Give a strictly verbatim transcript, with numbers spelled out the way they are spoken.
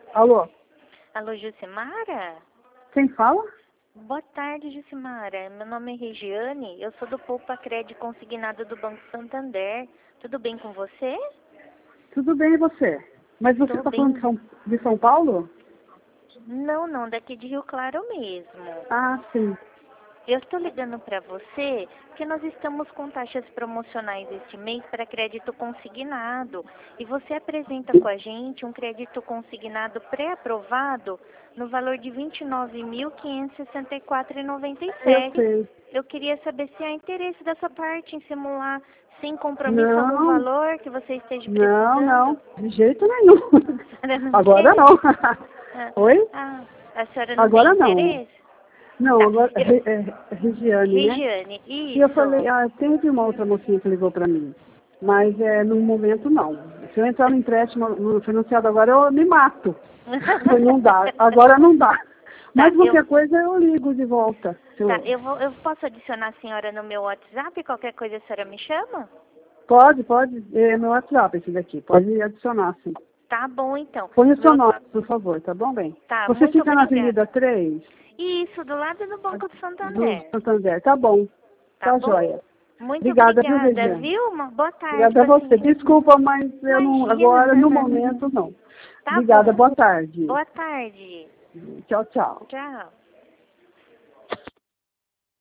Alô? Alô, Jucimara? Quem fala? Boa tarde, Jucimara. Meu nome é Regiane, eu sou do Poupa Crédito Consignado do Banco Santander. Tudo bem com você? Tudo bem, e você? Mas você Tô está bem. falando de São, de São Paulo? Não, não, daqui de Rio Claro mesmo. Ah, sim. Eu estou ligando para você porque nós estamos com taxas promocionais este mês para crédito consignado. E você apresenta com a gente um crédito consignado pré-aprovado no valor de vinte e nove mil quinhentos e sessenta e quatro reais e noventa e Eu sete centavos. sei. Eu queria saber se há interesse da sua parte em simular sem compromisso algum Não, valor que você esteja não, precisando. não. De jeito nenhum. A senhora não Agora quer? não. Ah, Oi? ah, a senhora não tem Agora não. interesse? Não, Tá. agora Eu, é, é Regiane, né? Regiane, E eu falei, isso. ah, teve uma outra mocinha que ligou para mim. Mas é, no momento não. Se eu entrar no empréstimo no financiado agora, eu me mato. Não dá. Agora não dá. Tá, Mas eu, qualquer coisa eu ligo de volta. Se tá, eu- eu, vou, eu posso adicionar a senhora no meu WhatsApp? Qualquer coisa a senhora me chama? Pode, pode. É meu WhatsApp esse daqui. Pode adicionar, sim. Tá bom, então. Põe o seu Meu, nome, por favor, tá bom, bem? tá, Você muito fica na obrigada. Avenida três Isso, do lado do Banco do do Santander. Santander. Tá bom. Tá Tá bom? joia. Muito Obrigada, viu, obrigada, Regiane? viu? Uma boa tarde Obrigada a pra você. senhora. Desculpa, mas eu não, agora, no Imagina. momento, não. Tá Obrigada, bom. boa tarde. Boa tarde. Tchau, tchau. Tchau.